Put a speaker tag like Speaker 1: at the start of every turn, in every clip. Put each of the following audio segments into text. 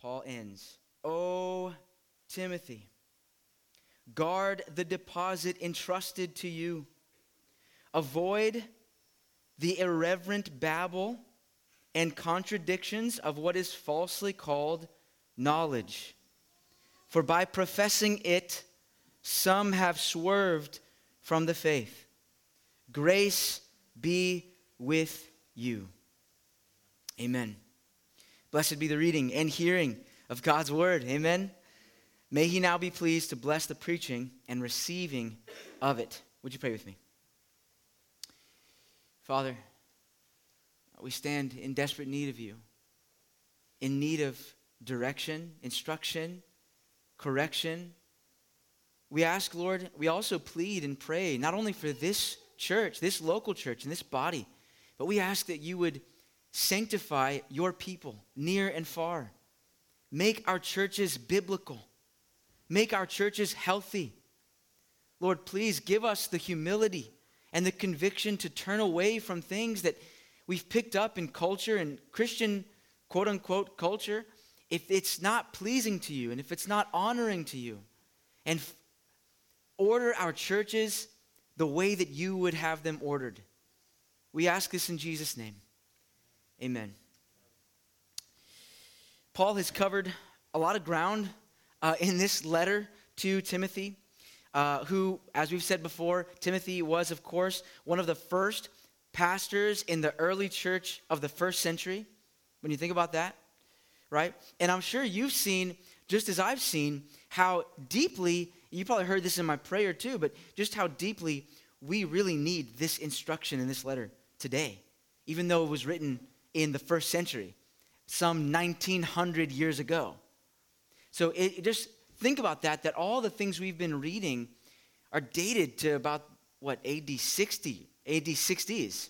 Speaker 1: Paul ends, "O Timothy, guard the deposit entrusted to you. Avoid the irreverent babble and contradictions of what is falsely called knowledge. For by professing it, some have swerved from the faith. Grace be with you." Amen. Blessed be the reading and hearing of God's word. Amen. May he now be pleased to bless the preaching and receiving of it. Would you pray with me? Father, we stand in desperate need of you, in need of direction, instruction, correction. We ask, Lord, we also plead and pray, not only for this church, this local church, and this body, but we ask that you would sanctify your people near and far. Make our churches biblical. Make our churches healthy. Lord, please give us the humility and the conviction to turn away from things that we've picked up in culture and Christian quote-unquote culture, if it's not pleasing to you and if it's not honoring to you. And order our churches the way that you would have them ordered. We ask this in Jesus' name. Amen. Paul has covered a lot of ground in this letter to Timothy, who, as we've said before, Timothy was, of course, one of the first pastors in the early church of the first century, when you think about that, right? And I'm sure you've seen, just as I've seen, how deeply, you probably heard this in my prayer too, but just how deeply we really need this instruction in this letter today, even though it was written in the first century, some 1900 years ago. So just think about that all the things we've been reading are dated to about, AD 60, AD 60s,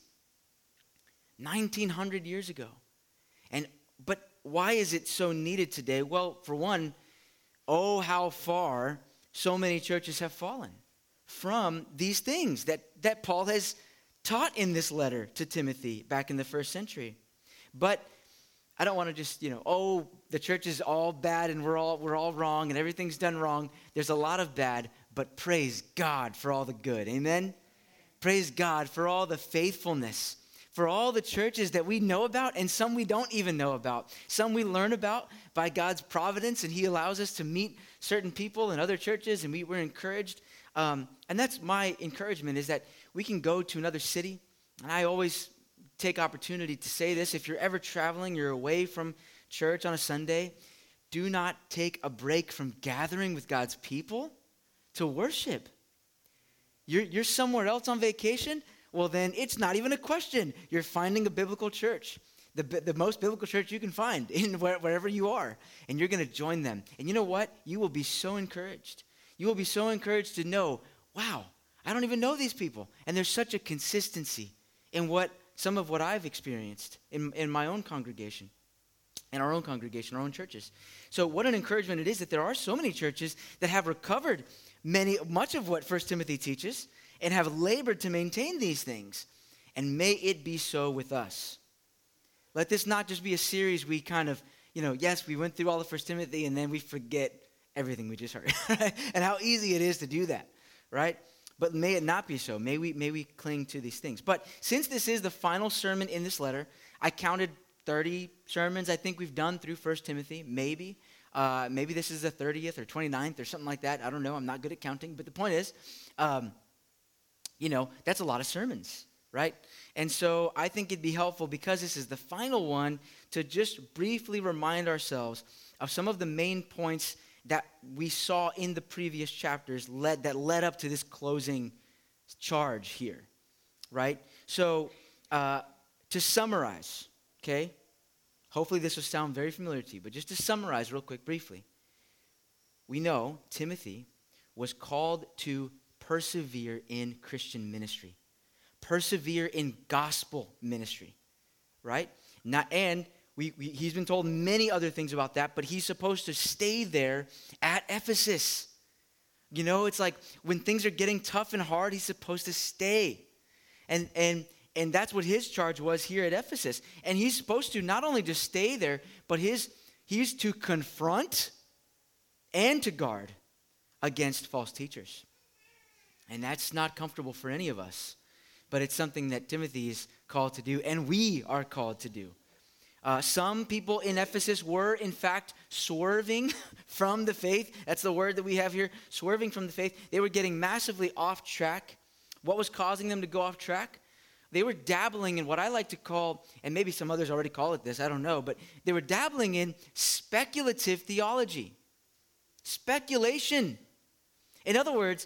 Speaker 1: 1900 years ago. But why is it so needed today? Well, for one, oh, how far so many churches have fallen from these things that Paul has taught in this letter to Timothy back in the first century. But I don't want to just, the church is all bad and we're all wrong and everything's done wrong. There's a lot of bad, but praise God for all the good. Amen? Praise God for all the faithfulness, for all the churches that we know about and some we don't even know about. Some we learn about by God's providence, and he allows us to meet certain people in other churches, and we're encouraged. And that's my encouragement, is that we can go to another city. And I always take opportunity to say this. If you're ever traveling, you're away from church on a Sunday, do not take a break from gathering with God's people to worship. You're somewhere else on vacation? Well, then it's not even a question. You're finding a biblical church, the most biblical church you can find in wherever you are, and you're going to join them. And you know what? You will be so encouraged. You will be so encouraged to know, wow, I don't even know these people. And there's such a consistency in some of what I've experienced in my own congregation, in our own congregation, our own churches. So what an encouragement it is that there are so many churches that have recovered much of what 1 Timothy teaches and have labored to maintain these things. And may it be so with us. Let this not just be a series we kind of, yes, we went through all of 1 Timothy and then we forget everything we just heard. Right? And how easy it is to do that, right? But may it not be so. May we cling to these things. But since this is the final sermon in this letter, I counted 30 sermons I think we've done through 1 Timothy, maybe. Maybe this is the 30th or 29th or something like that. I don't know. I'm not good at counting. But the point is, that's a lot of sermons, right? And so I think it'd be helpful, because this is the final one, to just briefly remind ourselves of some of the main points that we saw in the previous chapters that led up to this closing charge here, right? So to summarize, okay? Hopefully this will sound very familiar to you, but just to summarize real quick, briefly. We know Timothy was called to persevere in Christian ministry. Persevere in gospel ministry, right? He's been told many other things about that, but he's supposed to stay there at Ephesus. It's like when things are getting tough and hard, he's supposed to stay. And that's what his charge was here at Ephesus. And he's supposed to not only just stay there, but his He's to confront and to guard against false teachers. And that's not comfortable for any of us, but it's something that Timothy is called to do, and we are called to do. Some people in Ephesus were, in fact, swerving from the faith. That's the word that we have here, swerving from the faith. They were getting massively off track. What was causing them to go off track? They were dabbling in what I like to call, and maybe some others already call it this, I don't know, but they were dabbling in speculative theology. Speculation. In other words,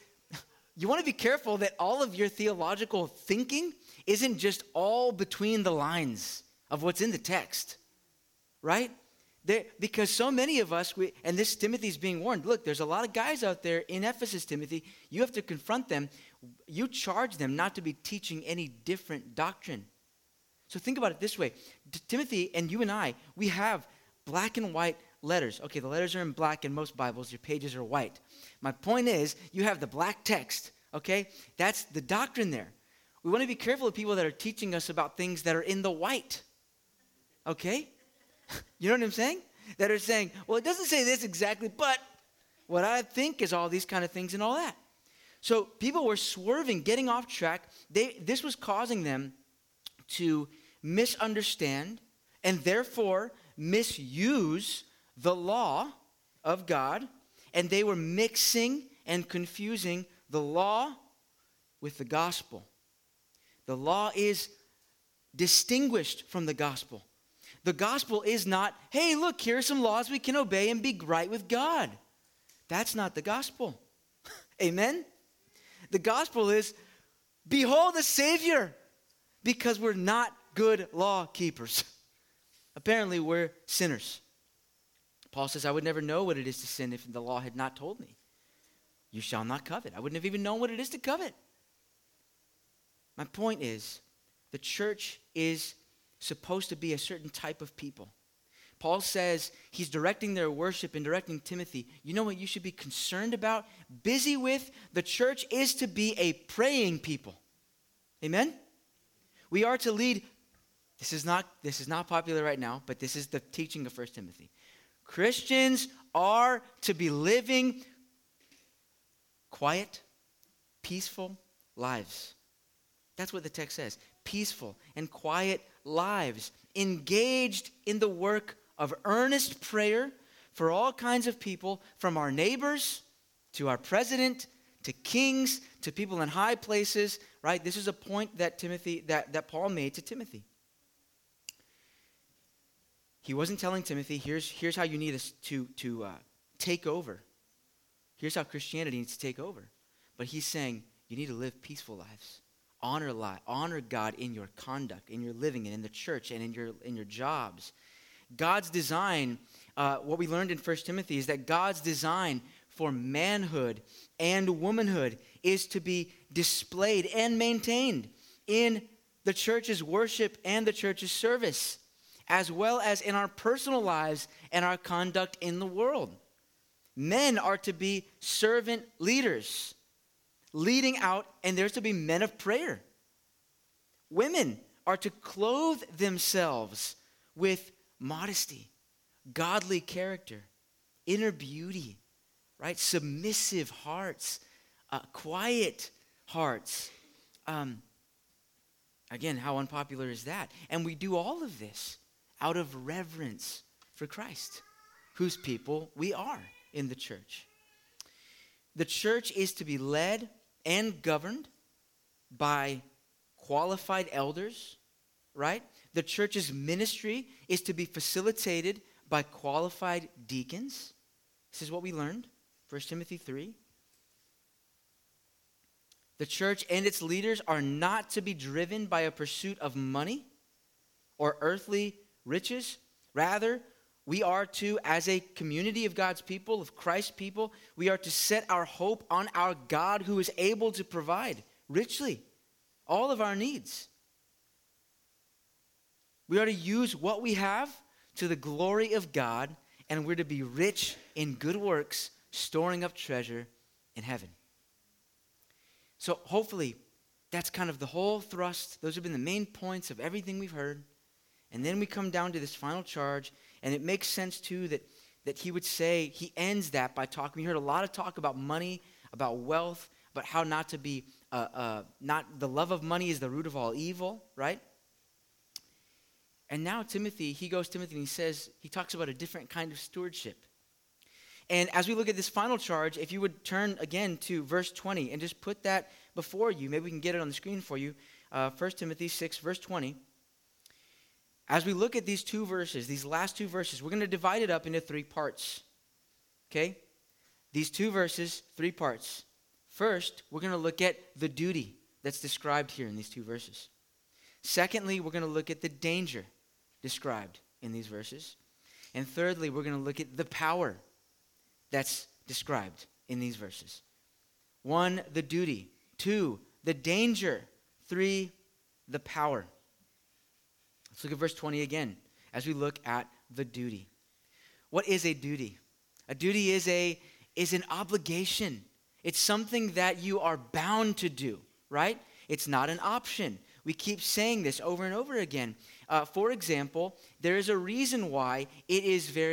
Speaker 1: you want to be careful that all of your theological thinking isn't just all between the lines of what's in the text, right? Because so many of us, and this Timothy's being warned, look, there's a lot of guys out there in Ephesus, Timothy. You have to confront them. You charge them not to be teaching any different doctrine. So think about it this way. Timothy and you and I, we have black and white letters. Okay, the letters are in black in most Bibles. Your pages are white. My point is, you have the black text, okay? That's the doctrine there. We want to be careful of people that are teaching us about things that are in the white, okay? You know what I'm saying? That are saying, well, it doesn't say this exactly, but what I think is all these kind of things and all that. So people were swerving, getting off track. This was causing them to misunderstand and therefore misuse the law of God, and they were mixing and confusing the law with the gospel. The law is distinguished from the gospel. The gospel is not, hey, look, here are some laws we can obey and be right with God. That's not the gospel. Amen? The gospel is, behold the Savior, because we're not good law keepers. Apparently, we're sinners. Paul says, I would never know what it is to sin if the law had not told me. You shall not covet. I wouldn't have even known what it is to covet. My point is, the church is supposed to be a certain type of people. Paul says he's directing their worship and directing Timothy. You know what you should be concerned about, busy with? The church is to be a praying people. Amen? We are to lead. This is not popular right now, but this is the teaching of 1 Timothy. Christians are to be living quiet, peaceful lives. That's what the text says. Peaceful and quiet lives, engaged in the work of earnest prayer for all kinds of people, from our neighbors to our president to kings to people in high places, right? This is a point that Paul made to Timothy. He wasn't telling Timothy, here's how you need us to take over. Here's how Christianity needs to take over. But he's saying, you need to live peaceful lives. Honor God in your conduct, in your living, and in the church, and in your jobs. God's design, what we learned in 1 Timothy is that God's design for manhood and womanhood is to be displayed and maintained in the church's worship and the church's service, as well as in our personal lives and our conduct in the world. Men are to be servant leaders, leading out, and there's to be men of prayer. Women are to clothe themselves with modesty, godly character, inner beauty, right? Submissive hearts, quiet hearts. Again, how unpopular is that? And we do all of this out of reverence for Christ, whose people we are in the church. The church is to be led and governed by qualified elders, right? The church's ministry is to be facilitated by qualified deacons. This is what we learned, 1 Timothy 3. The church and its leaders are not to be driven by a pursuit of money or earthly riches. Rather, we are to, as a community of God's people, of Christ's people, we are to set our hope on our God who is able to provide richly all of our needs. We are to use what we have to the glory of God, and we're to be rich in good works, storing up treasure in heaven. So hopefully, that's kind of the whole thrust. Those have been the main points of everything we've heard. And then we come down to this final charge, And it makes sense, too, that he would say, he ends that by talking. We heard a lot of talk about money, about wealth, about how not to be, not the love of money is the root of all evil, right? And now Timothy, he goes to Timothy and he talks about a different kind of stewardship. And as we look at this final charge, if you would turn again to verse 20 and just put that before you, maybe we can get it on the screen for you, 1 Timothy 6, verse 20. As we look at these two verses, these last two verses, we're going to divide it up into three parts, okay? These two verses, three parts. First, we're going to look at the duty that's described here in these two verses. Secondly, we're going to look at the danger described in these verses. And thirdly, we're going to look at the power that's described in these verses. 1, the duty. 2, the danger. 3, the power. Let's look at verse 20 again as we look at the duty. What is a duty? A duty is an obligation. It's something that you are bound to do, right? It's not an option. We keep saying this over and over again. For example, there is a reason why it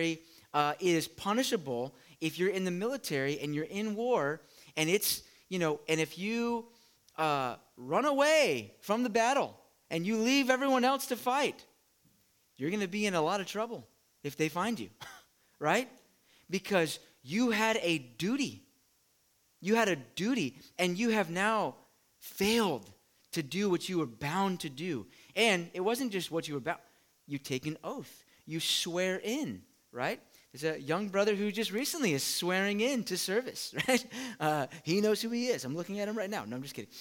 Speaker 1: is punishable if you're in the military and you're in war, and it's, and if you run away from the battle and you leave everyone else to fight, you're going to be in a lot of trouble if they find you, right? Because you had a duty. You had a duty, and you have now failed to do what you were bound to do. And it wasn't just what you were bound. You take an oath. You swear in, right? There's a young brother who just recently is swearing in to service, right? He knows who he is. I'm looking at him right now. No, I'm just kidding.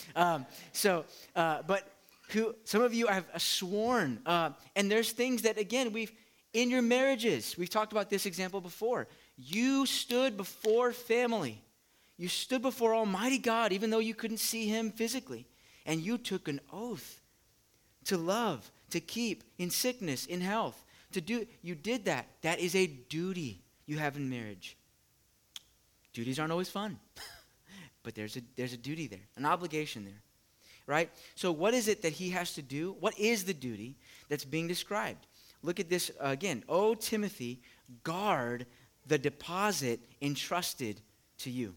Speaker 1: But some of you have sworn. And there's things that, again, in your marriages, we've talked about this example before. You stood before family. You stood before Almighty God, even though you couldn't see him physically. And you took an oath to love, to keep, in sickness, in health. You did that. That is a duty you have in marriage. Duties aren't always fun. But there's a duty there, an obligation there. Right? So what is it that he has to do? What is the duty that's being described? Look at this again. O Timothy, guard the deposit entrusted to you.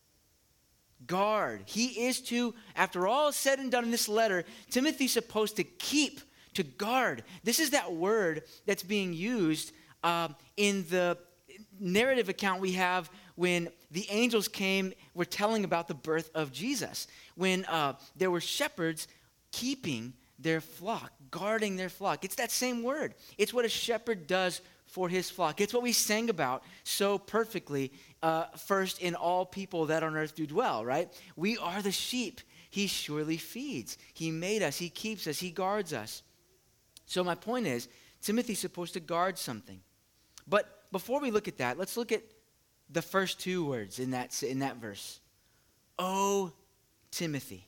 Speaker 1: Guard. He is to, after all is said and done in this letter, Timothy's supposed to keep, to guard. This is that word that's being used in the narrative account we have when the angels were telling about the birth of Jesus. When there were shepherds keeping their flock, guarding their flock. It's that same word. It's what a shepherd does for his flock. It's what we sang about so perfectly, first in all people that on earth do dwell, right? We are the sheep. He surely feeds. He made us. He keeps us. He guards us. So my point is, Timothy's supposed to guard something. But before we look at that, let's look at the first two words in that verse. O Timothy.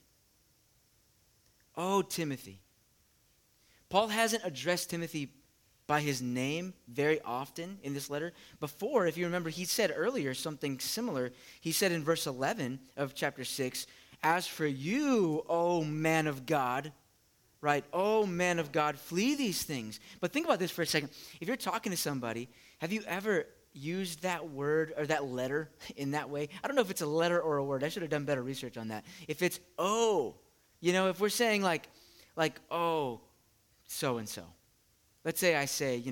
Speaker 1: O Timothy. Paul hasn't addressed Timothy by his name very often in this letter. Before, if you remember, he said earlier something similar. He said in verse 11 of chapter 6, as for you, O man of God, right? O man of God, flee these things. But think about this for a second. If you're talking to somebody, have you ever used that word or that letter in that way? I don't know if it's a letter or a word. I should have done better research on that. If it's oh, if we're saying like oh, so-and-so. Let's say I say,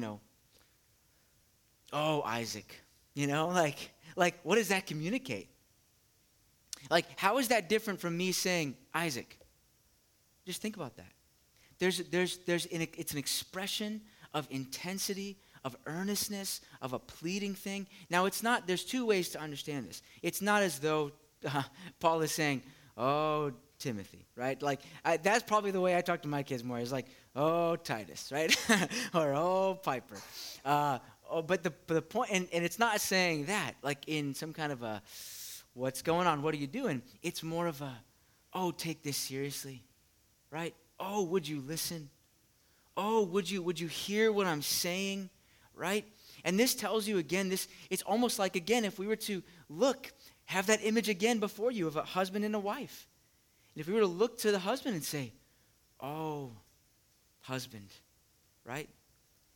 Speaker 1: oh, Isaac, like what does that communicate? Like, how is that different from me saying Isaac? Just think about that. It's an expression of intensity, of earnestness, of a pleading thing. Now, there's two ways to understand this. It's not as though Paul is saying, oh, Timothy, right? Like, that's probably the way I talk to my kids more. It's like, oh, Titus, right? Or, oh, Piper. But the point, and it's not saying that, like in some kind of a, what's going on, what are you doing? It's more of a, oh, take this seriously, right? Oh, would you listen? Oh, would you hear what I'm saying, right? And this tells you, again, it's almost like, again, if we were to have that image again before you of a husband and a wife. And if we were to look to the husband and say, oh, husband, right?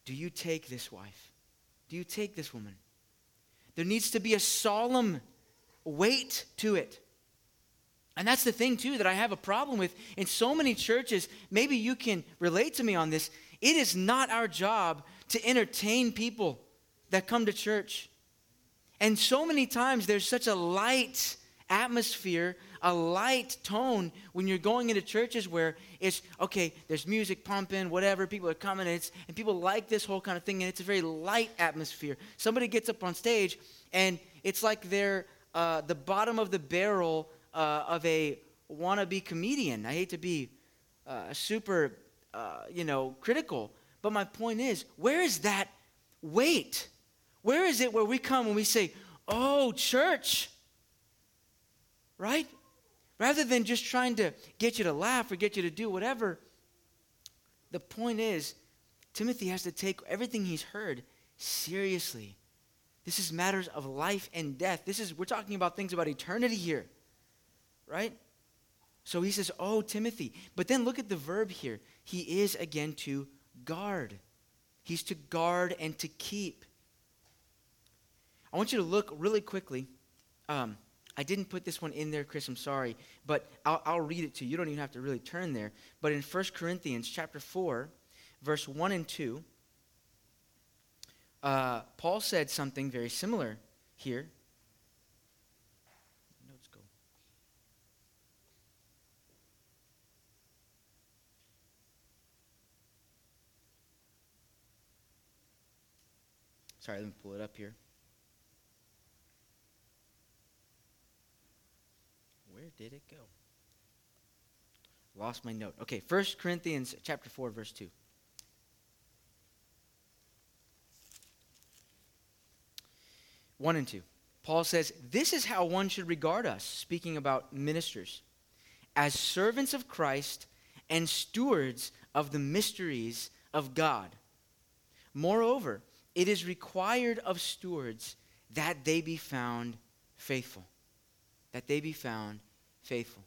Speaker 1: do you take this wife? Do you take this woman? There needs to be a solemn weight to it. And that's the thing, too, that I have a problem with in so many churches. Maybe you can relate to me on this. It is not our job to entertain people that come to church. And so many times there's such a light atmosphere, a light tone when you're going into churches where it's, okay, there's music pumping, whatever, people are coming, and people like this whole kind of thing, and it's a very light atmosphere. Somebody gets up on stage, and it's like they're the bottom of the barrel of a wannabe comedian. I hate to be super, critical, but my point is, where is that weight? Where is it where we come and we say, oh, church, right? Rather than just trying to get you to laugh or get you to do whatever, the point is, Timothy has to take everything he's heard seriously. This is matters of life and death. We're talking about things about eternity here, right? So he says, oh, Timothy. But then look at the verb here. He is, again, to guard. He's to guard and to keep. I want you to look really quickly. I didn't put this one in there, Chris, I'm sorry. But I'll read it to you. You don't even have to really turn there. But in 1 Corinthians chapter 4, verse 1 and 2, Paul said something very similar here. Notes go. Sorry, let me pull it up here. Where did it go? Lost my note. Okay, 1 Corinthians chapter 4, verse 2. One and 2. Paul says, this is how one should regard us, speaking about ministers, as servants of Christ and stewards of the mysteries of God. Moreover, it is required of stewards that they be found faithful. That they be found faithful.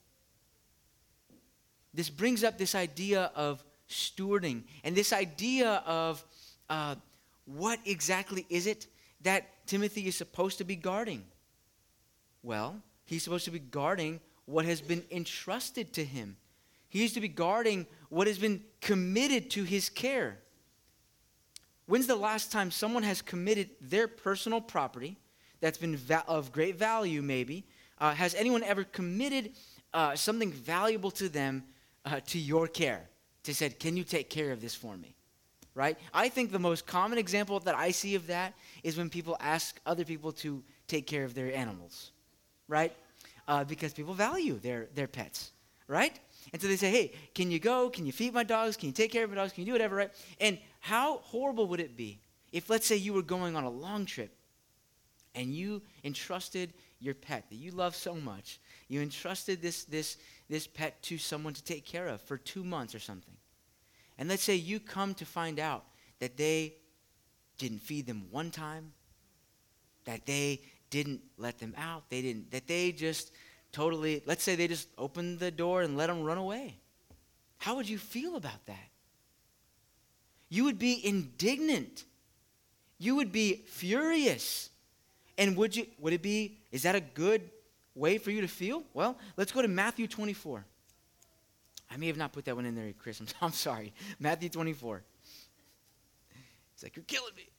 Speaker 1: This brings up this idea of stewarding and this idea of what exactly is it that Timothy is supposed to be guarding? Well, he's supposed to be guarding what has been entrusted to him. He's to be guarding what has been committed to his care. When's the last time someone has committed their personal property that's been of great value maybe? Has anyone ever committed something valuable to them to your care? To said, can you take care of this for me? Right? I think the most common example that I see of that is when people ask other people to take care of their animals. Right? Because people value their pets. Right? And so they say, hey, can you go? Can you feed my dogs? Can you take care of my dogs? Can you do whatever? Right? And how horrible would it be if, let's say, you were going on a long trip and you entrusted your pet that you love so much, you entrusted this pet to someone to take care of for 2 months or something. And let's say you come to find out that they didn't feed them one time, that they didn't let them out, that they just totally, let's say they just opened the door and let them run away. How would you feel about that? You would be indignant. You would be furious. And is that a good way for you to feel? Well, let's go to Matthew 24. I may have not put that one in there, Chris. I'm sorry. Matthew 24. It's like, you're killing me.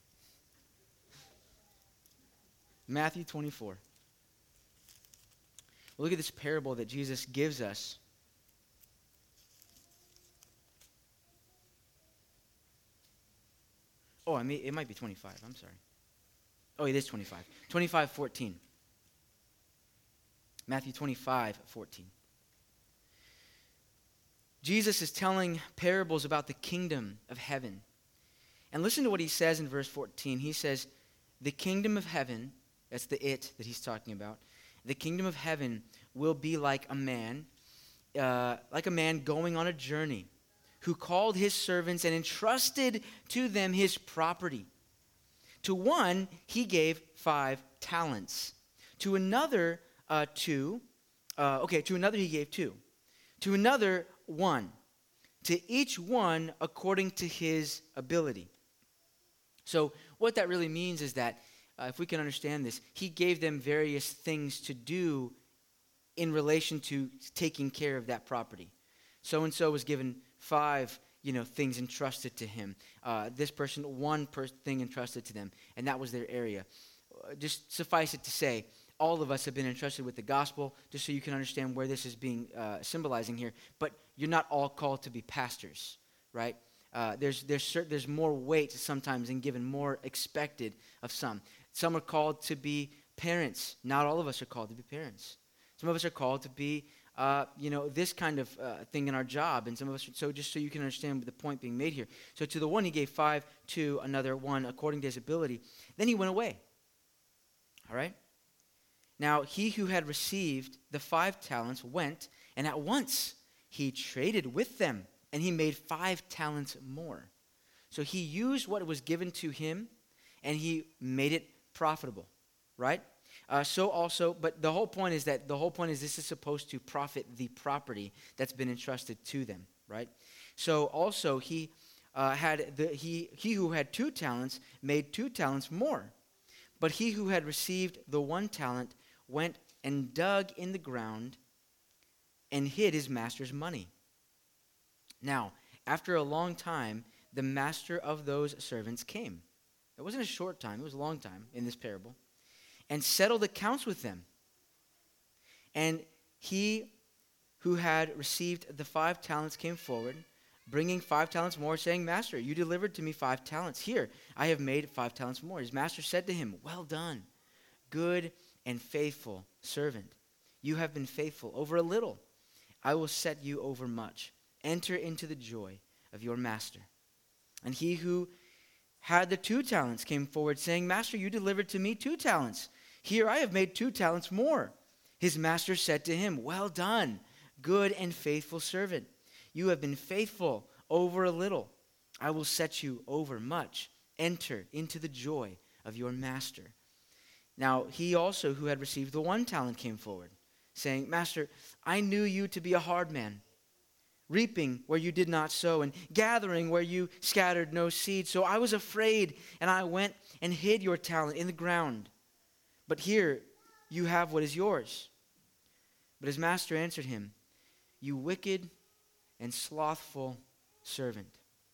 Speaker 1: Matthew 24. Look at this parable that Jesus gives us. Oh, it might be 25. I'm sorry. Oh, it is 25. 25:14. Matthew 25:14. Jesus is telling parables about the kingdom of heaven. And listen to what he says in verse 14. He says, the kingdom of heaven, that's the it that he's talking about, the kingdom of heaven will be like a man going on a journey, who called his servants and entrusted to them his property. To one he gave 5 talents. To another he gave 2. To another 1. To each one according to his ability. So what that really means is that, if we can understand this, he gave them various things to do in relation to taking care of that property. So-and-so was given 5, things entrusted to him. This person, 1 thing entrusted to them, and that was their area. Just suffice it to say, all of us have been entrusted with the gospel, just so you can understand where this is being symbolizing here. But you're not all called to be pastors, right? There's more weight sometimes and given more expected of some. Some are called to be parents. Not all of us are called to be parents. Some of us are called to be, this kind of thing in our job. And some of us, so just so you can understand the point being made here. So to the one he gave 5, to another 1 according to his ability. Then he went away. All right? Now he who had received the 5 talents went, and at once he traded with them, and he made 5 talents more. So he used what was given to him, and he made it profitable, right? So also, but the whole point is this is supposed to profit the property that's been entrusted to them, right? So also he who had 2 talents made 2 talents more. But he who had received the 1 talent went and dug in the ground and hid his master's money. Now, after a long time, the master of those servants came. It wasn't a short time, it was a long time in this parable. And settled accounts with them. And he who had received the 5 talents came forward, bringing 5 talents more, saying, Master, you delivered to me 5 talents. Here, I have made 5 talents more. His master said to him, Well done, good and faithful servant. You have been faithful over a little. I will set you over much. Enter into the joy of your master. And he who had the 2 talents came forward, saying, Master, you delivered to me 2 talents. Here I have made 2 talents more. His master said to him, Well done, good and faithful servant. You have been faithful over a little. I will set you over much. Enter into the joy of your master. Now he also who had received the 1 talent came forward, saying, Master, I knew you to be a hard man, reaping where you did not sow, and gathering where you scattered no seed. So I was afraid, and I went and hid your talent in the ground. But here you have what is yours. But his master answered him, You wicked and slothful servant.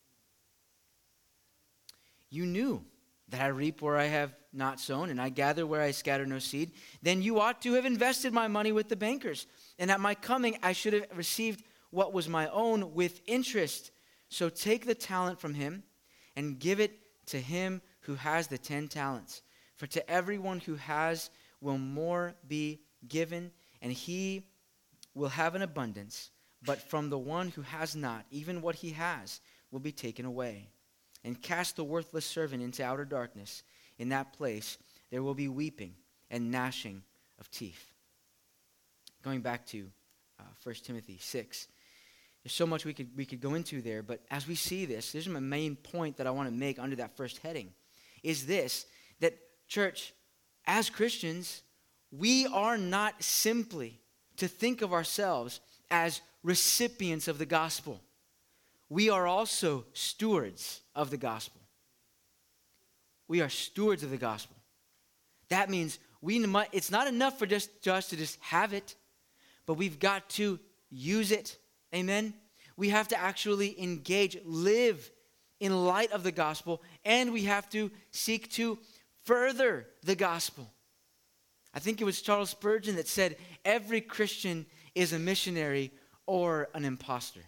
Speaker 1: You knew that I reap where I have not sown, and I gather where I scatter no seed. Then you ought to have invested my money with the bankers, and at my coming I should have received what was my own with interest. So take the talent from him and give it to him who has the 10 talents. For to everyone who has will more be given, and he will have an abundance. But from the one who has not, even what he has will be taken away. And cast the worthless servant into outer darkness. In that place there will be weeping and gnashing of teeth. Going back to 1 Timothy 6. There's so much we could go into there, but as we see this, here's my main point that I want to make under that first heading, is this, that church, as Christians, we are not simply to think of ourselves as recipients of the gospel. We are also stewards of the gospel. We are stewards of the gospel. That means it's not enough for us to just have it, but we've got to use it. Amen? We have to actually engage, live in light of the gospel, and we have to seek to further the gospel. I think it was Charles Spurgeon that said, every Christian is a missionary or an imposter.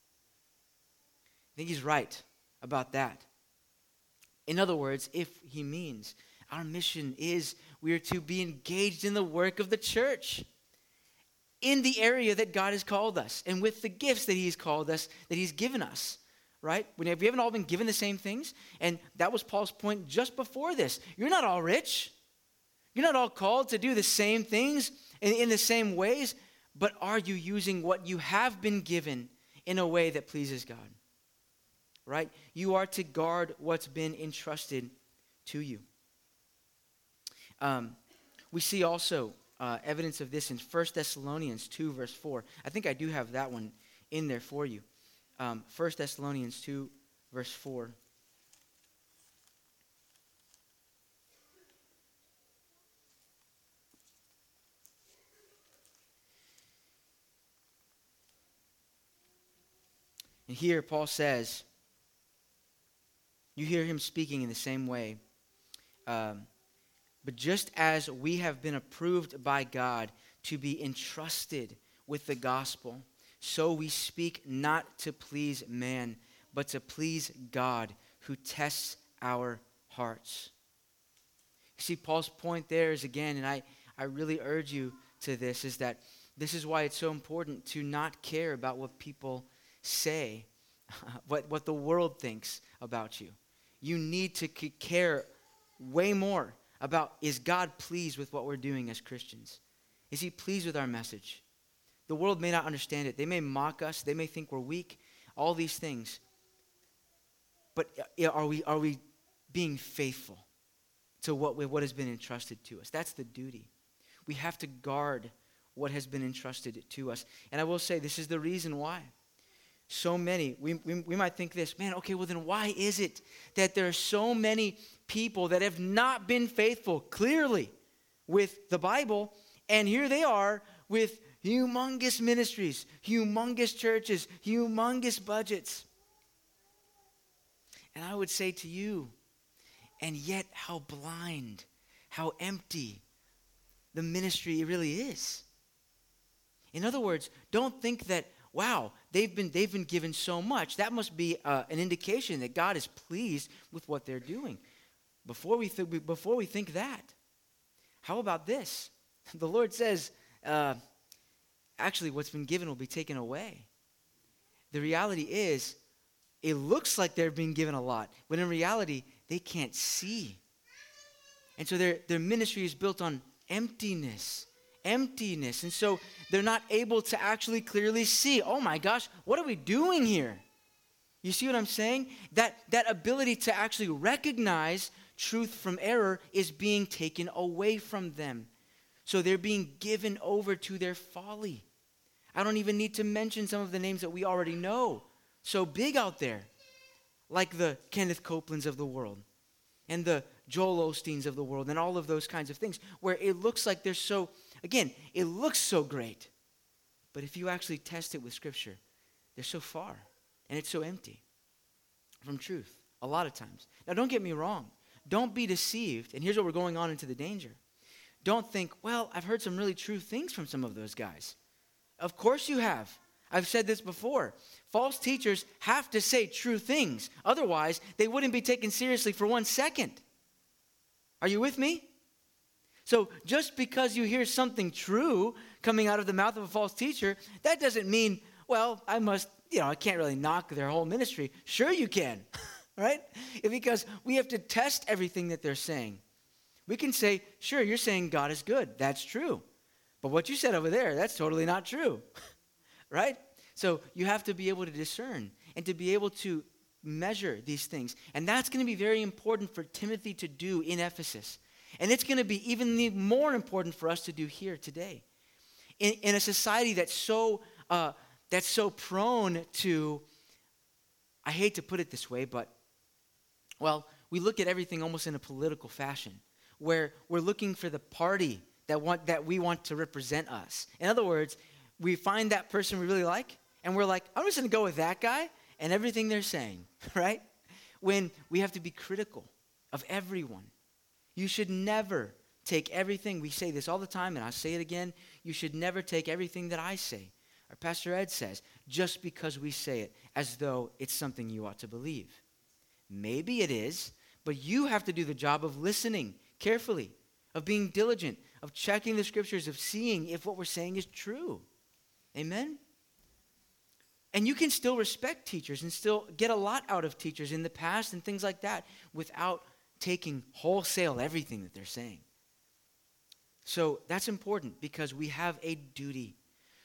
Speaker 1: I think he's right about that. In other words, if he means our mission is we are to be engaged in the work of the church in the area that God has called us and with the gifts that he's called us, that he's given us, right? We haven't all been given the same things, and that was Paul's point just before this. You're not all rich. You're not all called to do the same things in the same ways, but are you using what you have been given in a way that pleases God? Right? You are to guard what's been entrusted to you. We see also evidence of this in 1 Thessalonians 2, verse 4. I think I do have that one in there for you. 1 Thessalonians 2, verse 4. And here Paul says, you hear him speaking in the same way. But just as we have been approved by God to be entrusted with the gospel, so we speak not to please man, but to please God, who tests our hearts. You see, Paul's point there is, again, and I really urge you to this, is that this is why it's so important to not care about what people say, what the world thinks about you. You need to care way more about, is God pleased with what we're doing as Christians? Is he pleased with our message? The world may not understand it. They may mock us. They may think we're weak. All these things. But are we being faithful to what has been entrusted to us? That's the duty. We have to guard what has been entrusted to us. And I will say, this is the reason why. So many, we might think this, man, okay, well then why is it that there are so many people that have not been faithful clearly with the Bible, and here they are with humongous ministries, humongous churches, humongous budgets? And I would say to you, and yet how blind, how empty the ministry really is. In other words, don't think that, wow, they've been given so much. That must be an indication that God is pleased with what they're doing. Before we think that, how about this? The Lord says, actually, what's been given will be taken away. The reality is, it looks like they're being given a lot, but in reality, they can't see. And so their ministry is built on emptiness. And so they're not able to actually clearly see, oh my gosh, what are we doing here? You see what I'm saying? That ability to actually recognize truth from error is being taken away from them. So they're being given over to their folly. I don't even need to mention some of the names that we already know. So big out there, like the Kenneth Copelands of the world and the Joel Osteens of the world and all of those kinds of things, where it looks like they're so, again, it looks so great. But if you actually test it with Scripture, they're so far and it's so empty from truth a lot of times. Now, don't get me wrong. Don't be deceived. And here's what we're going on into the danger. Don't think, well, I've heard some really true things from some of those guys. Of course you have. I've said this before. False teachers have to say true things. Otherwise, they wouldn't be taken seriously for 1 second. Are you with me? So just because you hear something true coming out of the mouth of a false teacher, that doesn't mean, well, I can't really knock their whole ministry. Sure you can, right? Because we have to test everything that they're saying. We can say, sure, you're saying God is good. That's true. But what you said over there, that's totally not true. Right? So you have to be able to discern and to be able to measure these things. And that's going to be very important for Timothy to do in Ephesus. And it's going to be even more important for us to do here today. In a society that's so prone to, I hate to put it this way, but, well, we look at everything almost in a political fashion, where we're looking for the party that we want to represent us. In other words, we find that person we really like, and we're like, I'm just going to go with that guy and everything they're saying, right? When we have to be critical of everyone. You should never take everything, we say this all the time, and I'll say it again, you should never take everything that I say, or Pastor Ed says, just because we say it as though it's something you ought to believe. Maybe it is, but you have to do the job of listening carefully, of being diligent, of checking the Scriptures, of seeing if what we're saying is true. Amen? And you can still respect teachers and still get a lot out of teachers in the past and things like that without taking wholesale everything that they're saying. So that's important because we have a duty.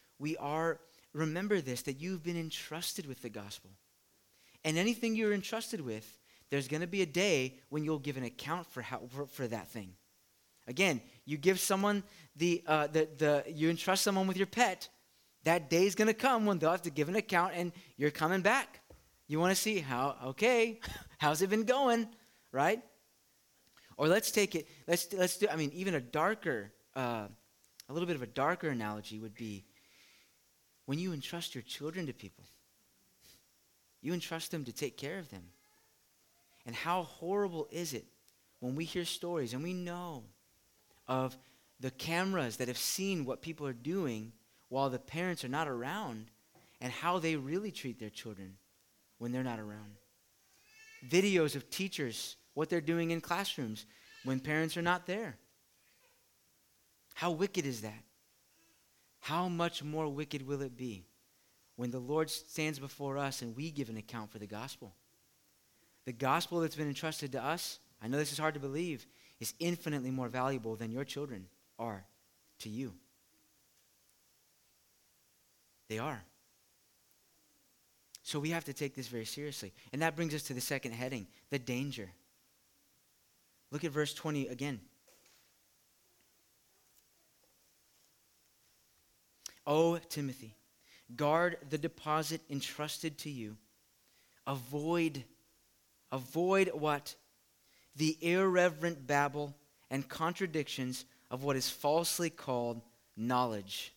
Speaker 1: Remember this, that you've been entrusted with the gospel. And anything you're entrusted with, there's going to be a day when you'll give an account for that thing. Again, you give someone you entrust someone with your pet. That day is going to come when they'll have to give an account and you're coming back. You want to see how's it been going, right? Or let's do, even a little bit of a darker analogy would be when you entrust your children to people. You entrust them to take care of them. And how horrible is it when we hear stories and we know of the cameras that have seen what people are doing while the parents are not around and how they really treat their children when they're not around. Videos of teachers, what they're doing in classrooms when parents are not there. How wicked is that? How much more wicked will it be when the Lord stands before us and we give an account for the gospel? The gospel that's been entrusted to us, I know this is hard to believe, is infinitely more valuable than your children are to you. They are. So we have to take this very seriously. And that brings us to the second heading, the danger. Look at verse 20 again. O Timothy, guard the deposit entrusted to you. Avoid what? The irreverent babble and contradictions of what is falsely called knowledge.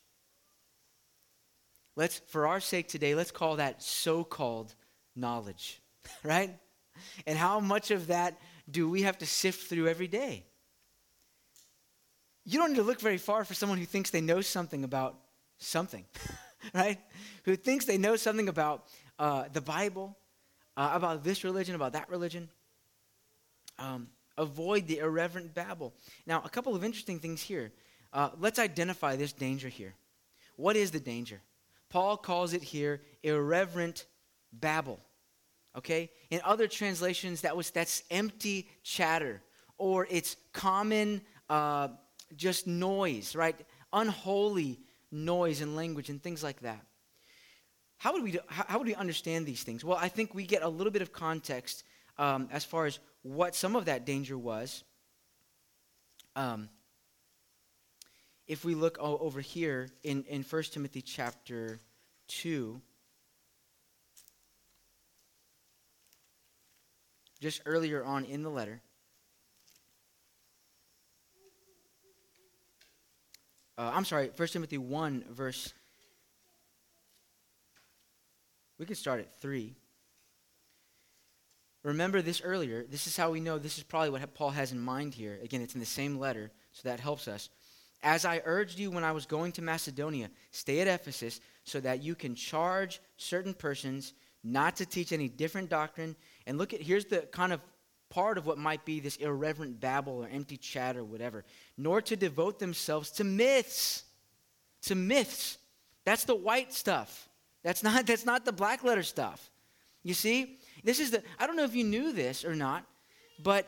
Speaker 1: For our sake today, let's call that so-called knowledge, right? And how much of that do we have to sift through every day? You don't need to look very far for someone who thinks they know something about something, right? Who thinks they know something about the Bible, about this religion, about that religion. Avoid the irreverent babble. Now, a couple of interesting things here. Let's identify this danger here. What is the danger? Paul calls it here irreverent babble. Okay? In other translations, that's empty chatter, or it's common just noise, right? Unholy noise and language and things like that. How would we understand these things? Well, I think we get a little bit of context as far as what some of that danger was. If we look over here in 1 Timothy chapter 2, just earlier on in the letter, I'm sorry, 1 Timothy 1 verse, we can start at 3. Remember this earlier. This is how we know this is probably what Paul has in mind here. Again, it's in the same letter, so that helps us. As I urged you when I was going to Macedonia, stay at Ephesus so that you can charge certain persons not to teach any different doctrine. And here's the kind of part of what might be this irreverent babble or empty chat or whatever. Nor to devote themselves to myths. To myths. That's the white stuff. That's not the black letter stuff. You see? I don't know if you knew this or not, but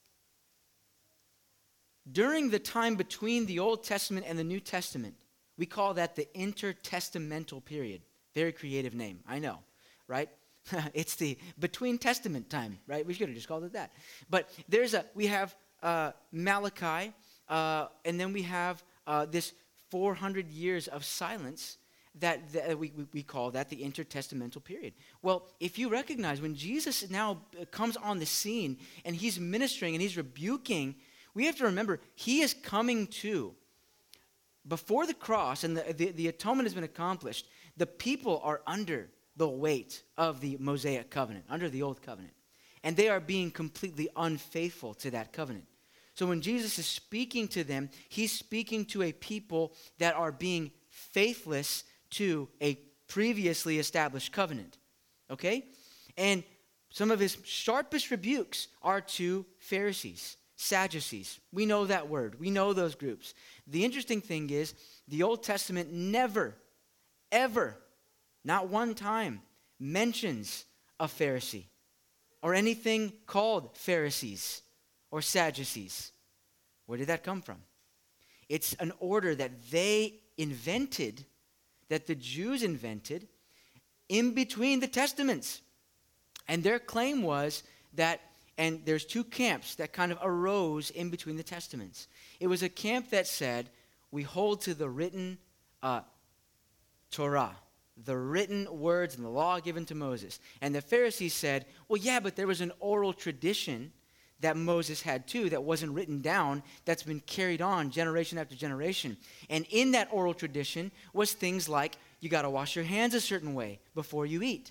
Speaker 1: during the time between the Old Testament and the New Testament, we call that the intertestamental period. Very creative name, I know, right? It's the between testament time, right? We should have just called it that. But we have Malachi, and then we have this 400 years of silence that we call that the intertestamental period. Well, if you recognize when Jesus now comes on the scene and he's ministering and he's rebuking, we have to remember he is coming to. Before the cross and the atonement has been accomplished, the people are under the weight of the Mosaic covenant, under the old covenant. And they are being completely unfaithful to that covenant. So when Jesus is speaking to them, he's speaking to a people that are being faithless to a previously established covenant. Okay? And some of his sharpest rebukes are to Pharisees, Sadducees. We know that word. We know those groups. The interesting thing is, the Old Testament never, ever, not one time, mentions a Pharisee or anything called Pharisees or Sadducees. Where did that come from? It's an order that they invented, that the Jews invented, in between the Testaments. And their claim was that, and there's two camps that kind of arose in between the Testaments. It was a camp that said, we hold to the written Torah, the written words and the law given to Moses. And the Pharisees said, well, yeah, but there was an oral tradition that Moses had too, that wasn't written down, that's been carried on generation after generation. And in that oral tradition was things like, you got to wash your hands a certain way before you eat.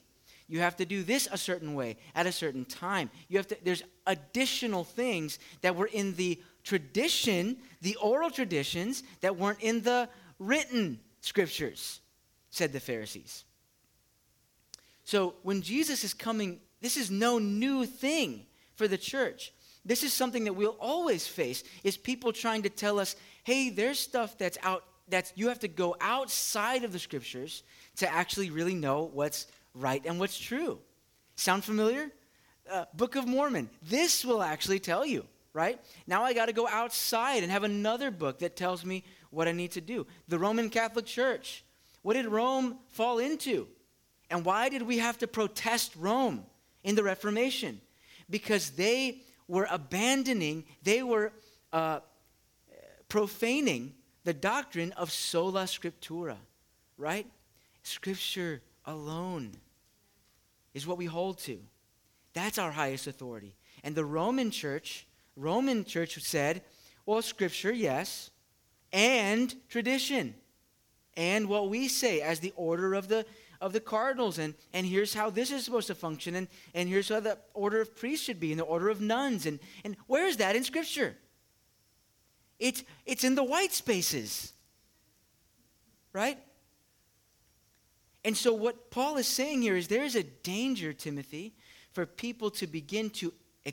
Speaker 1: You have to do this a certain way at a certain time. There's additional things that were in the tradition, the oral traditions, that weren't in the written scriptures, said the Pharisees. So when Jesus is coming, this is no new thing for the church. This is something that we'll always face, is people trying to tell us, hey, there's stuff that's you have to go outside of the scriptures to actually really know what's right and what's true. Sound familiar? Book of Mormon. This will actually tell you, right? Now I got to go outside and have another book that tells me what I need to do. The Roman Catholic Church. What did Rome fall into? And why did we have to protest Rome in the Reformation? Because they were profaning the doctrine of sola scriptura, right? Scripture alone is what we hold to. That's our highest authority. And the Roman church said, well, Scripture, yes, and tradition, and what we say as the order of the cardinals, and here's how this is supposed to function, and here's how the order of priests should be, and the order of nuns, and where is that in Scripture? It's in the white spaces, right? And so what Paul is saying here is there is a danger, Timothy, for people to begin to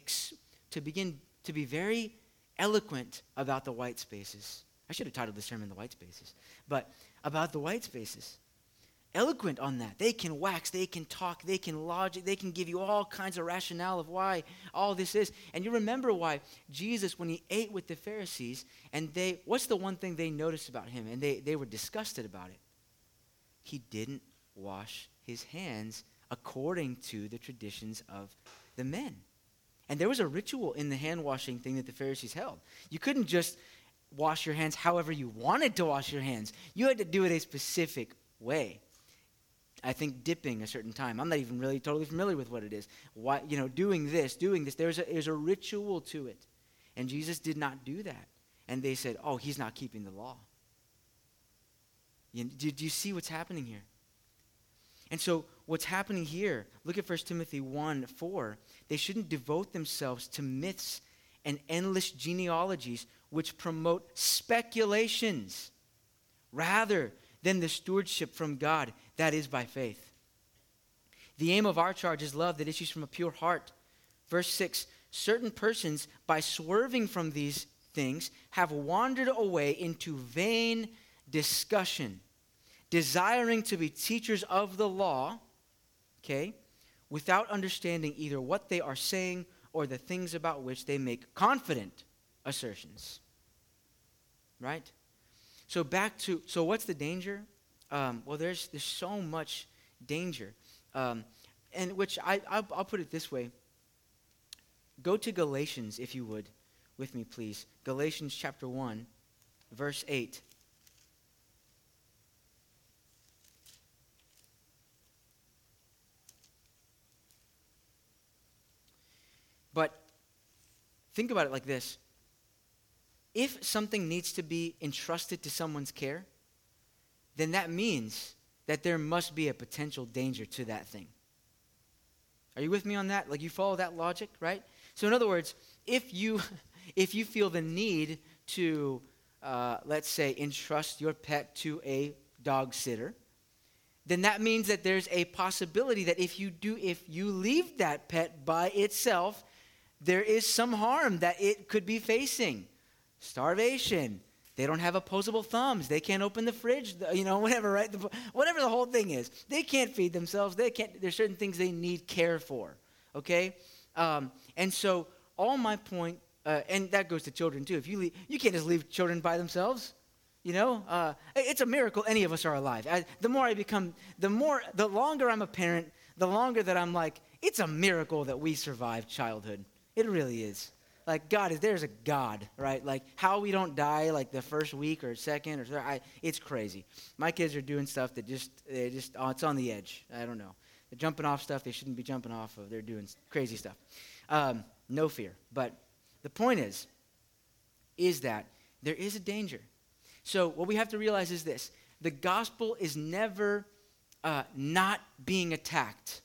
Speaker 1: be very eloquent about the white spaces. I should have titled this sermon "The White Spaces," but about the white spaces. Eloquent on that. They can wax, they can talk, they can logic, they can give you all kinds of rationale of why all this is. And you remember why Jesus, when he ate with the Pharisees, and what's the one thing they noticed about him? And they were disgusted about it. He didn't wash his hands according to the traditions of the men. And there was a ritual in the hand washing thing that the Pharisees held. You couldn't just wash your hands however you wanted to wash your hands. You had to do it a specific way. I think dipping a certain time. I'm not even really totally familiar with what it is. Why, doing this. There's a ritual to it. And Jesus did not do that. And they said, oh, he's not keeping the law. Do you see what's happening here? And so what's happening here, look at 1 Timothy 1:4. They shouldn't devote themselves to myths and endless genealogies which promote speculations rather than the stewardship from God that is by faith. The aim of our charge is love that issues from a pure heart. Verse 6, certain persons, by swerving from these things, have wandered away into vain discussion, desiring to be teachers of the law, without understanding either what they are saying or the things about which they make confident assertions. Right? So what's the danger? Well, there's so much danger. And which I'll put it this way. Go to Galatians, if you would, with me, please. Galatians chapter 1, verse 8. But think about it like this. If something needs to be entrusted to someone's care, then that means that there must be a potential danger to that thing. Are you with me on that? Like, you follow that logic, right? So in other words, if you feel the need to, let's say, entrust your pet to a dog sitter, then that means that there's a possibility that if you leave that pet by itself, there is some harm that it could be facing. Starvation. They don't have opposable thumbs. They can't open the fridge, whatever, right? Whatever the whole thing is. They can't feed themselves. There's certain things they need care for, okay? And so all my point, and that goes to children too. If you can't just leave children by themselves, it's a miracle any of us are alive. The longer I'm a parent, the longer that I'm like, it's a miracle that we survived childhood. It really is. Like, there's a God, right? Like, how we don't die like the first week or second or third, it's crazy. My kids are doing stuff that it's on the edge. I don't know. They're jumping off stuff they shouldn't be jumping off of. They're doing crazy stuff. No fear. But the point is that there is a danger. So what we have to realize is this. The gospel is never not being attacked.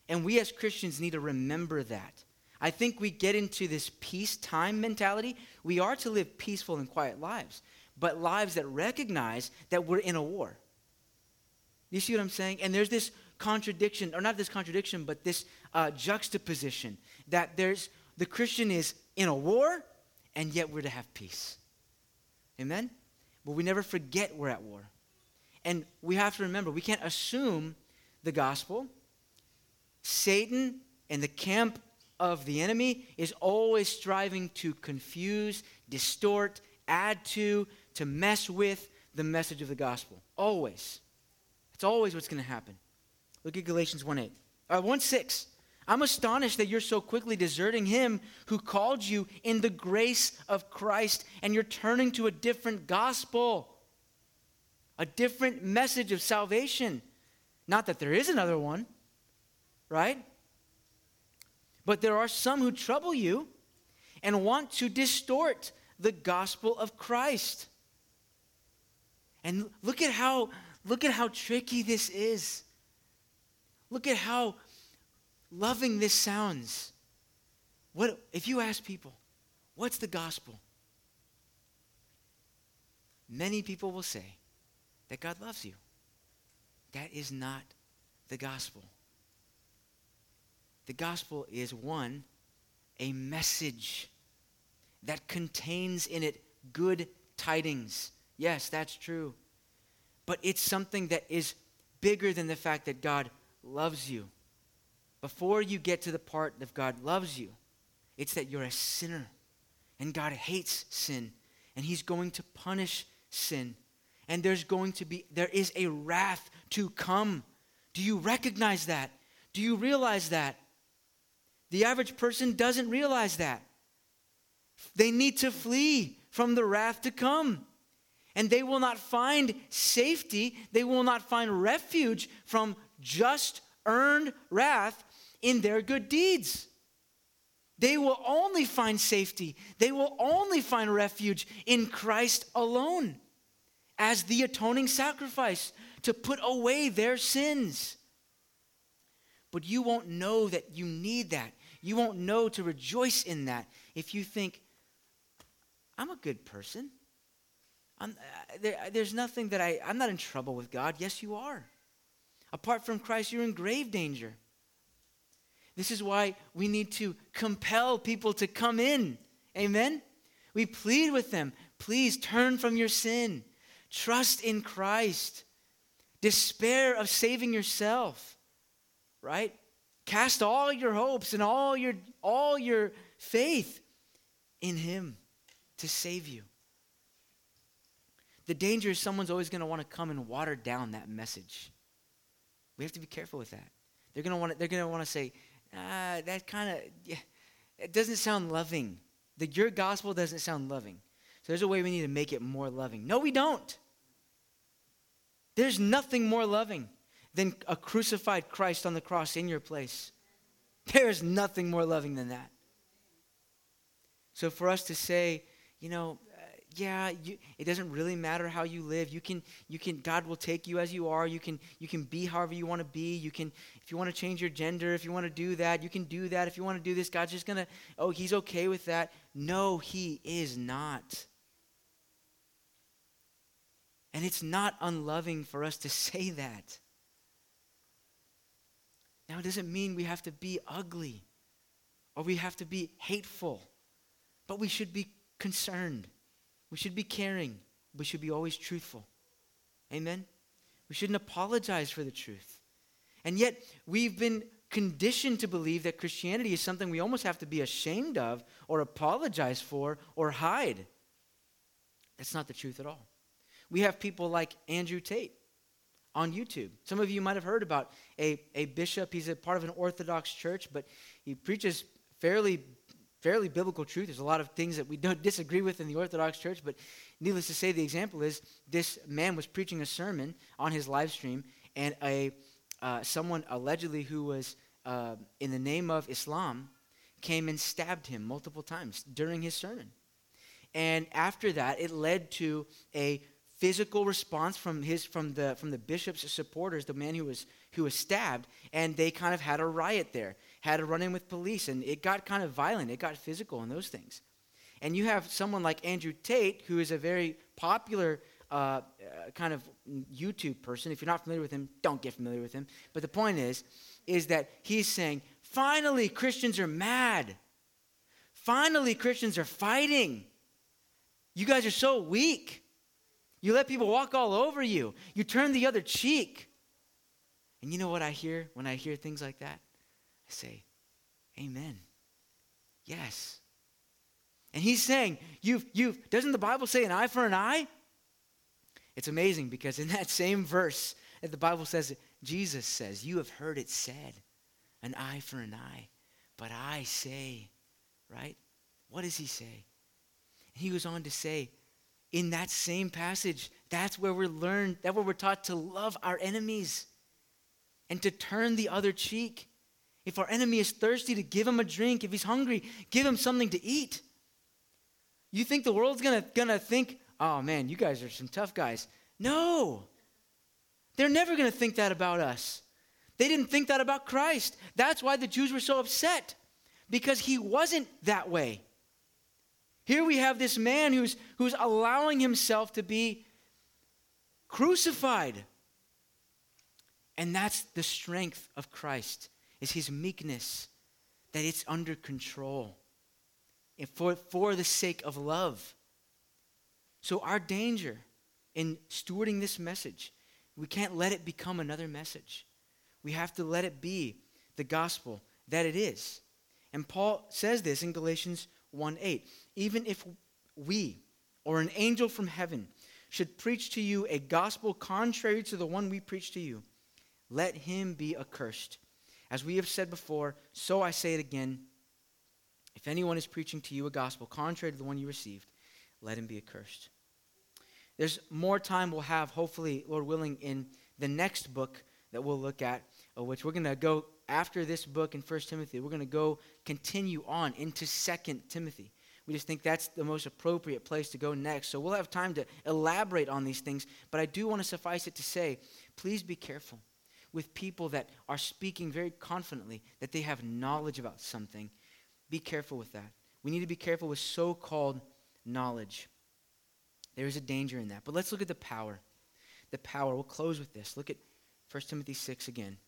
Speaker 1: And we as Christians need to remember that. I think we get into this peacetime mentality. We are to live peaceful and quiet lives, but lives that recognize that we're in a war. You see what I'm saying? And there's this contradiction, or not this contradiction, but this juxtaposition that the Christian is in a war, and yet we're to have peace. Amen? But we never forget we're at war. And we have to remember, we can't assume the gospel. Satan and the camp of the enemy is always striving to confuse, distort, add to mess with the message of the gospel. Always. It's always what's going to happen. Look at Galatians 1:8. 1:6. I'm astonished that you're so quickly deserting him who called you in the grace of Christ, and you're turning to a different gospel, a different message of salvation. Not that there is another one, right? But there are some who trouble you and want to distort the gospel of Christ. And look at how tricky this is. Look at how loving this sounds. What if you ask people, what's the gospel? Many people will say that God loves you. That is not the gospel. The gospel is, one, a message that contains in it good tidings. Yes, that's true. But it's something that is bigger than the fact that God loves you. Before you get to the part of God loves you, it's that you're a sinner. And God hates sin. And he's going to punish sin. And there is a wrath to come. Do you recognize that? Do you realize that? The average person doesn't realize that. They need to flee from the wrath to come. And they will not find safety. They will not find refuge from just earned wrath in their good deeds. They will only find safety. They will only find refuge in Christ alone as the atoning sacrifice to put away their sins. But you won't know that you need that. You won't know to rejoice in that if you think, I'm a good person. There's nothing that I'm not in trouble with God. Yes, you are. Apart from Christ, you're in grave danger. This is why we need to compel people to come in. Amen? We plead with them. Please turn from your sin. Trust in Christ. Despair of saving yourself. Right? Cast all your hopes and all your faith in him to save you. The danger is someone's always going to want to come and water down that message. We have to be careful with that. They're going to want to say, that kind of, it doesn't sound loving. Your gospel doesn't sound loving. So there's a way we need to make it more loving. No, we don't. There's nothing more loving than a crucified Christ on the cross in your place. There is nothing more loving than that. So for us to say, it doesn't really matter how you live. You can. God will take you as you are. You can be however you want to be. You can, if you want to change your gender, if you want to do that, you can do that. If you want to do this, God's just gonna. Oh, he's okay with that. No, he is not. And it's not unloving for us to say that. Now, it doesn't mean we have to be ugly or we have to be hateful, but we should be concerned. We should be caring. We should be always truthful. Amen? We shouldn't apologize for the truth. And yet, we've been conditioned to believe that Christianity is something we almost have to be ashamed of or apologize for or hide. That's not the truth at all. We have people like Andrew Tate on YouTube. Some of you might have heard about a bishop. He's a part of an Orthodox church, but he preaches fairly biblical truth. There's a lot of things that we don't disagree with in the Orthodox church, but needless to say, the example is this man was preaching a sermon on his live stream, and someone allegedly who was in the name of Islam came and stabbed him multiple times during his sermon. And after that, it led to a physical response from the bishop's supporters, the man who was stabbed, and they kind of had a riot there, had a run-in with police, and it got kind of violent, it got physical and those things. And you have someone like Andrew Tate, who is a very popular kind of YouTube person. If you're not familiar with him, don't get familiar with him. But the point is that he's saying, finally, Christians are mad. Finally, Christians are fighting. You guys are so weak. You let people walk all over you. You turn the other cheek. And you know what I hear when I hear things like that? I say, amen. Yes. And he's saying, doesn't the Bible say an eye for an eye? It's amazing because in that same verse that the Bible says, Jesus says, you have heard it said, an eye for an eye. But I say, right? What does he say? He goes on to say, in that same passage, that's where we're taught to love our enemies and to turn the other cheek. If our enemy is thirsty, to give him a drink. If he's hungry, give him something to eat. You think the world's gonna think, oh man, you guys are some tough guys. No. They're never gonna think that about us. They didn't think that about Christ. That's why the Jews were so upset, because he wasn't that way. Here we have this man who's allowing himself to be crucified. And that's the strength of Christ, is his meekness, that it's under control for the sake of love. So our danger in stewarding this message, we can't let it become another message. We have to let it be the gospel that it is. And Paul says this in Galatians 1:8. Even if we or an angel from heaven should preach to you a gospel contrary to the one we preach to you, let him be accursed. As we have said before, so I say it again. If anyone is preaching to you a gospel contrary to the one you received, let him be accursed. There's more time we'll have, hopefully, Lord willing, in the next book that we'll look at, which we're going to go after this book in 1 Timothy. We're going to go continue on into 2 Timothy. We just think that's the most appropriate place to go next. So we'll have time to elaborate on these things. But I do want to suffice it to say, please be careful with people that are speaking very confidently that they have knowledge about something. Be careful with that. We need to be careful with so-called knowledge. There is a danger in that. But let's look at the power. The power. We'll close with this. Look at 1 Timothy 6 again.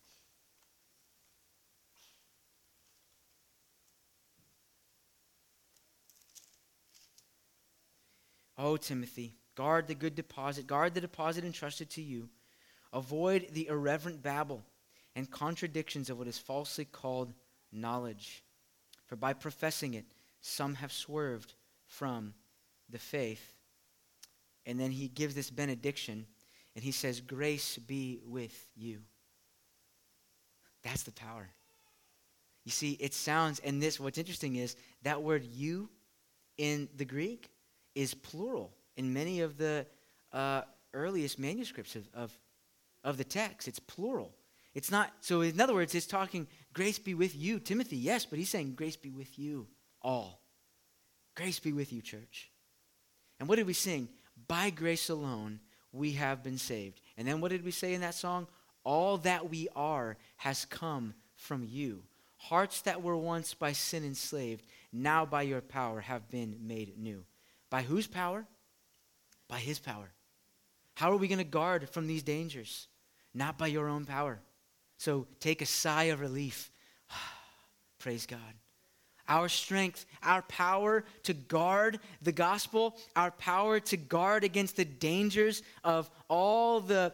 Speaker 1: Oh, Timothy, guard the good deposit. Guard the deposit entrusted to you. Avoid the irreverent babble and contradictions of what is falsely called knowledge. For by professing it, some have swerved from the faith. And then he gives this benediction, and he says, grace be with you. That's the power. You see, it sounds, and what's interesting is that word you in the Greek is plural in many of the earliest manuscripts of the text. It's plural. It's not, so in other words, it's talking, grace be with you, Timothy, yes, but he's saying grace be with you all. Grace be with you, church. And what did we sing? By grace alone, we have been saved. And then what did we say in that song? All that we are has come from you. Hearts that were once by sin enslaved, now by your power have been made new. By whose power? By his power. How are we going to guard from these dangers? Not by your own power. So take a sigh of relief. Praise God. Our strength, our power to guard the gospel, our power to guard against the dangers of all the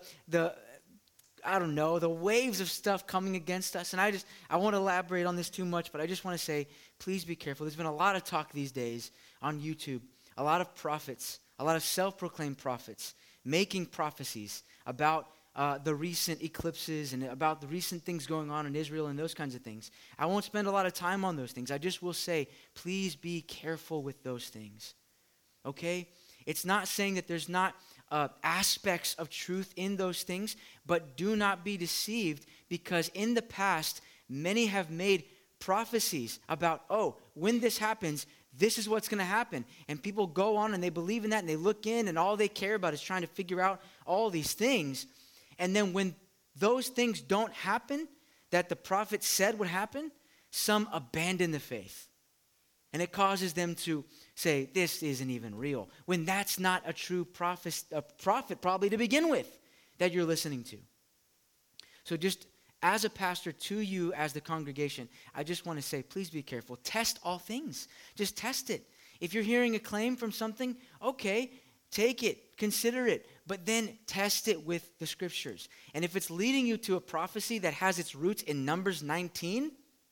Speaker 1: waves of stuff coming against us. And I won't elaborate on this too much, but I just want to say, please be careful. There's been a lot of talk these days on YouTube, a lot of prophets, a lot of self-proclaimed prophets making prophecies about the recent eclipses and about the recent things going on in Israel and those kinds of things. I won't spend a lot of time on those things. I just will say, please be careful with those things. Okay? It's not saying that there's not aspects of truth in those things, but do not be deceived, because in the past, many have made prophecies about, when this happens, this is what's going to happen. And people go on and they believe in that and they look in and all they care about is trying to figure out all these things. And then when those things don't happen that the prophet said would happen, some abandon the faith. And it causes them to say, this isn't even real, when that's not a true prophet probably to begin with that you're listening to. So just as a pastor to you as the congregation, I just want to say, please be careful. Test all things. Just test it. If you're hearing a claim from something, okay, take it, consider it, but then test it with the scriptures. And if it's leading you to a prophecy that has its roots in Numbers 19,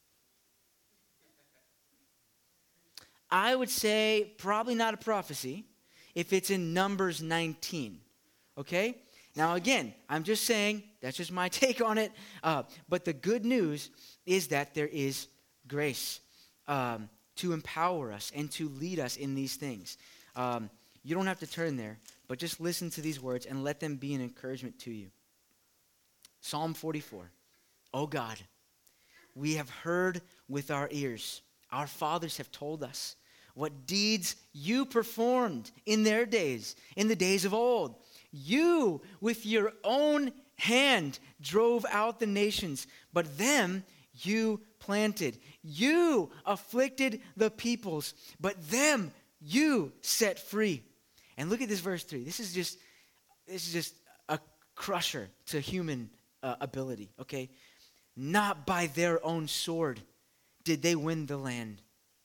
Speaker 1: I would say probably not a prophecy if it's in Numbers 19, okay? Now again, I'm just saying, that's just my take on it, but the good news is that there is grace to empower us and to lead us in these things. You don't have to turn there, but just listen to these words and let them be an encouragement to you. Psalm 44, O God, we have heard with our ears. Our fathers have told us what deeds you performed in their days, in the days of old. You, with your own hand, drove out the nations, but them you planted. You afflicted the peoples, but them you set free. And look at this verse 3. This is just a crusher to human ability, okay? Not by their own sword did they win the land,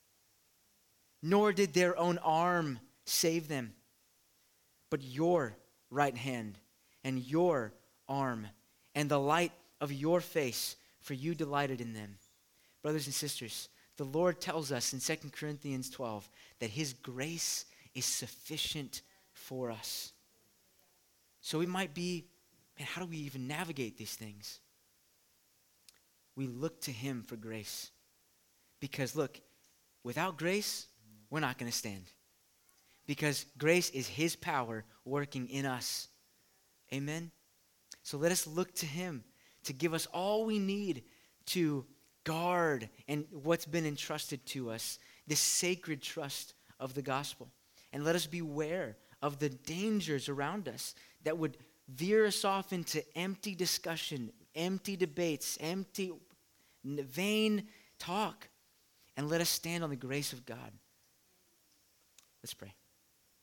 Speaker 1: nor did their own arm save them, but your right hand and your arm and the light of your face, for you delighted in them. Brothers and sisters, the Lord tells us in 2 Corinthians 12 that his grace is sufficient for us. So we might be, man, how do we even navigate these things? We look to him for grace. Because look, without grace, we're not going to stand. Because grace is his power working in us. Amen? So let us look to him to give us all we need to guard and what's been entrusted to us, this sacred trust of the gospel. And let us beware of the dangers around us that would veer us off into empty discussion, empty debates, empty, vain talk. And let us stand on the grace of God. Let's pray.